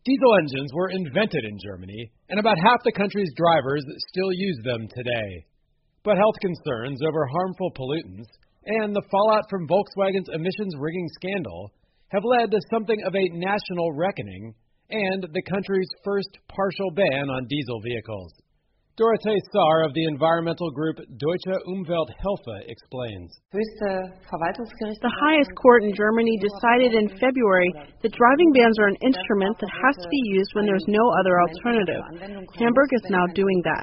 Diesel engines were invented in Germany, and about half the country's drivers still use them today. But health concerns over harmful pollutants and the fallout from Volkswagen's emissions rigging scandal have led to something of a national reckoning and the country's first partial ban on diesel vehicles. Dorothee Saar of the environmental group Deutsche Umwelthilfe explains. The highest court in Germany decided in February that driving bans are an instrument that has to be used when there's no other alternative. Hamburg is now doing that.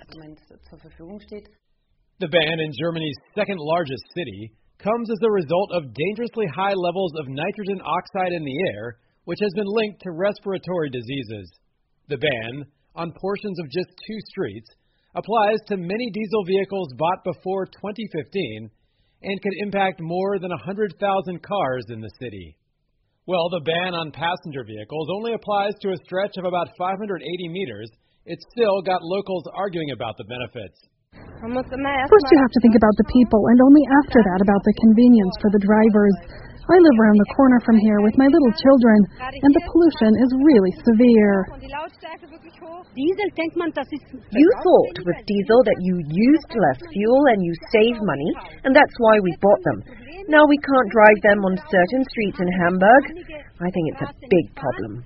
The ban in Germany's second largest city comes as a result of dangerously high levels of nitrogen oxide in the air, which has been linked to respiratory diseases. The ban, on portions of just 2 streets, applies to many diesel vehicles bought before 2015 and could impact more than 100,000 cars in the city. Well, the ban on passenger vehicles only applies to a stretch of about 580 meters. It's still got locals arguing about the benefits. First you have to think about the people, and only after that about the convenience for the drivers. I live around the corner from here with my little children, and the pollution is really severe. You thought with diesel that you used less fuel and you saved money, and that's why we bought them. Now we can't drive them on certain streets in Hamburg. I think it's a big problem.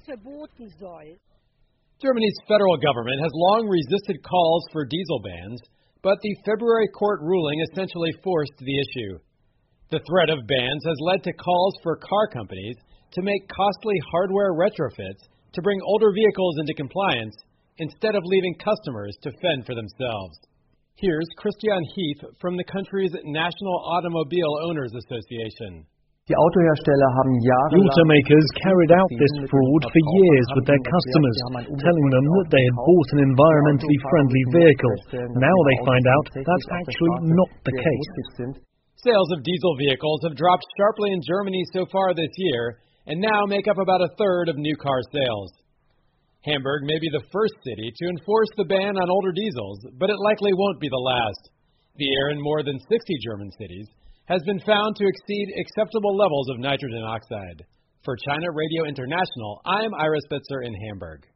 Germany's federal government has long resisted calls for diesel bans, but the February court ruling essentially forced the issue. The threat of bans has led to calls for car companies to make costly hardware retrofits to bring older vehicles into compliance instead of leaving customers to fend for themselves. Here's Christian Heath from the country's National Automobile Owners Association. The automakers carried out this fraud for years with their customers, telling them that they had bought an environmentally friendly vehicle. Now they find out that's actually not the case. Sales of diesel vehicles have dropped sharply in Germany so far this year and now make up about a third of new car sales. Hamburg may be the first city to enforce the ban on older diesels, but it likely won't be the last. The air in more than 60 German cities has been found to exceed acceptable levels of nitrogen oxide. For China Radio International, I'm Ira Spitzer in Hamburg.